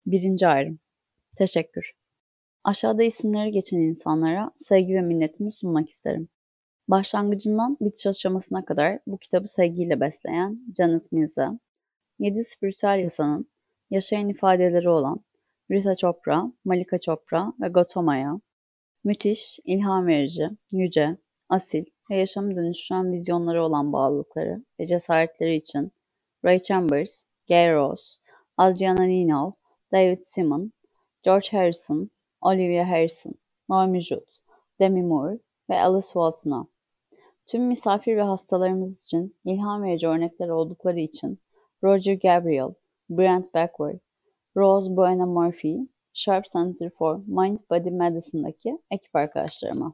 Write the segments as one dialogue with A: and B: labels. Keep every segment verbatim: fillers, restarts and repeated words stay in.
A: Birinci ayrım. Teşekkür. Aşağıda isimleri geçen insanlara sevgi ve minnetimi sunmak isterim. Başlangıcından bitiş aşamasına kadar bu kitabı sevgiyle besleyen Janet Mills'e, Yedi Spiritüel Yasanın yaşayan ifadeleri olan Rita Chopra, Malika Chopra ve Gautama'ya, müthiş, ilham verici, yüce, asil ve yaşamı dönüştüren vizyonları olan bağlılıkları ve cesaretleri için Ray Chambers, Gay Rose, Adriana Ninov, David Simon, George Harrison, Olivia Harrison, Naomi Judd, Demi Moore ve Alice Walton'a, tüm misafir ve hastalarımız için ilham verici örnekler oldukları için Roger Gabriel, Brent Backward, Rose Buena Murphy, Sharp Center for Mind Body Medicine'daki ekip arkadaşlarıma,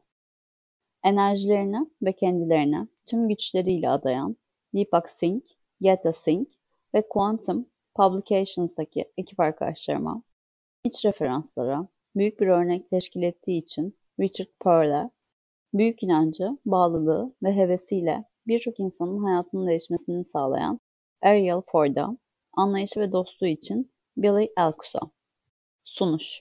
A: enerjilerini ve kendilerine tüm güçleriyle adayan Deepak Singh, Yeta Singh ve Quantum Publications'daki ekip arkadaşlarıma, iç referanslara büyük bir örnek teşkil ettiği için Richard Pearl'e, büyük inancı, bağlılığı ve hevesiyle birçok insanın hayatının değişmesini sağlayan Ariel Ford'a, anlayışı ve dostluğu için Billy Alkus'a. Sunuş.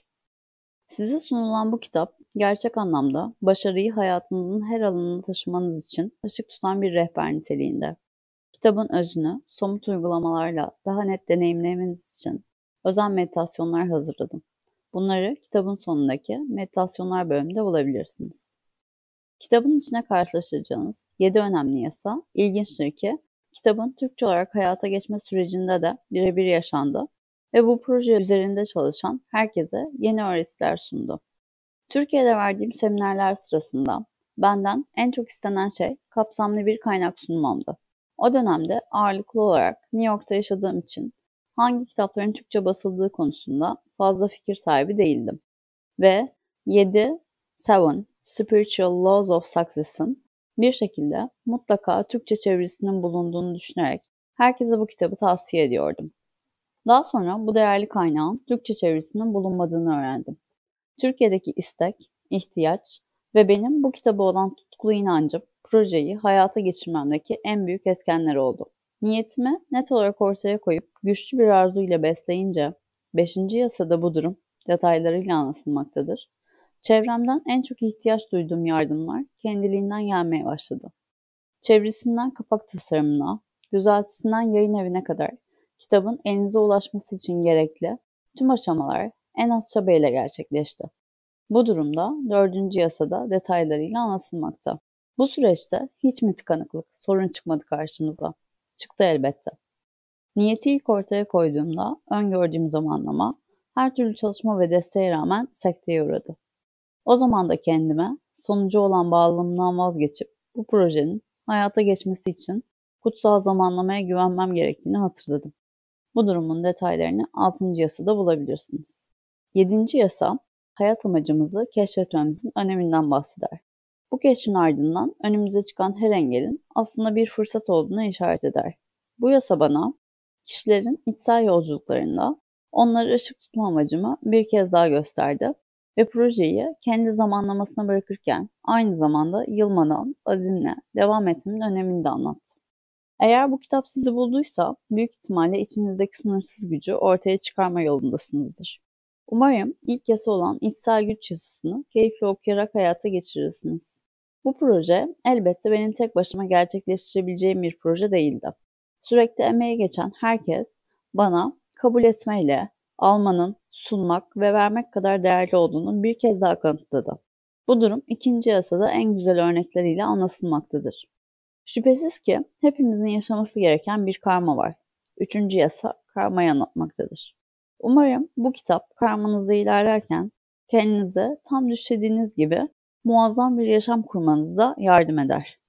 A: Size sunulan bu kitap, gerçek anlamda başarıyı hayatınızın her alanına taşımanız için ışık tutan bir rehber niteliğinde. Kitabın özünü somut uygulamalarla daha net deneyimlemeniz için özel meditasyonlar hazırladım. Bunları kitabın sonundaki meditasyonlar bölümünde bulabilirsiniz. Kitabın içine karşılaşacağınız yedi önemli yasa ilginçtir ki kitabın Türkçe olarak hayata geçme sürecinde de birebir yaşandı ve bu proje üzerinde çalışan herkese yeni öğretiler sundu. Türkiye'de verdiğim seminerler sırasında benden en çok istenen şey kapsamlı bir kaynak sunmamdı. O dönemde ağırlıklı olarak New York'ta yaşadığım için hangi kitapların Türkçe basıldığı konusunda fazla fikir sahibi değildim. Ve yedi Seven Spiritual Laws of Success'ın bir şekilde mutlaka Türkçe çevirisinin bulunduğunu düşünerek herkese bu kitabı tavsiye ediyordum. Daha sonra bu değerli kaynağın Türkçe çevirisinin bulunmadığını öğrendim. Türkiye'deki istek, ihtiyaç ve benim bu kitaba olan tutkulu inancım projeyi hayata geçirmemdeki en büyük etkenler oldu. Niyetimi net olarak ortaya koyup güçlü bir arzu ile besleyince beşinci yasada bu durum detaylarıyla anlatılmaktadır. Çevremden en çok ihtiyaç duyduğum yardımlar kendiliğinden gelmeye başladı. Çevresinden kapak tasarımına, düzeltisinden yayın evine kadar kitabın elinize ulaşması için gerekli tüm aşamalar en az çabayla gerçekleşti. Bu durumda dördüncü yasada detaylarıyla anlatılmakta. Bu süreçte hiç mi tıkanıklık, sorun çıkmadı karşımıza? Çıktı elbette. Niyeti ilk ortaya koyduğumda öngördüğüm zamanlama her türlü çalışma ve desteğe rağmen sekteye uğradı. O zaman da kendime sonucu olan bağlılığımdan vazgeçip bu projenin hayata geçmesi için kutsal zamanlamaya güvenmem gerektiğini hatırladım. Bu durumun detaylarını altıncı yasada bulabilirsiniz. yedinci yasa, hayat amacımızı keşfetmemizin öneminden bahseder. Bu keşfin ardından önümüze çıkan her engelin aslında bir fırsat olduğuna işaret eder. Bu yasa bana kişilerin içsel yolculuklarında onları ışık tutma amacımı bir kez daha gösterdi ve projeyi kendi zamanlamasına bırakırken aynı zamanda yılmadan azimle devam etmenin önemini de anlattı. Eğer bu kitap sizi bulduysa büyük ihtimalle içinizdeki sınırsız gücü ortaya çıkarma yolundasınızdır. Umarım ilk yasa olan içsel güç yasasını keyifle okuyarak hayata geçirirsiniz. Bu proje elbette benim tek başıma gerçekleştirebileceğim bir proje değildi. Sürekli emeği geçen herkes bana kabul etmeyle almanın, sunmak ve vermek kadar değerli olduğunu bir kez daha kanıtladı. Bu durum ikinci yasada en güzel örnekleriyle anlatılmaktadır. Şüphesiz ki hepimizin yaşaması gereken bir karma var. Üçüncü yasa karmayı anlatmaktadır. Umarım bu kitap karmanızda ilerlerken kendinize tam düşlediğiniz gibi muazzam bir yaşam kurmanıza yardım eder.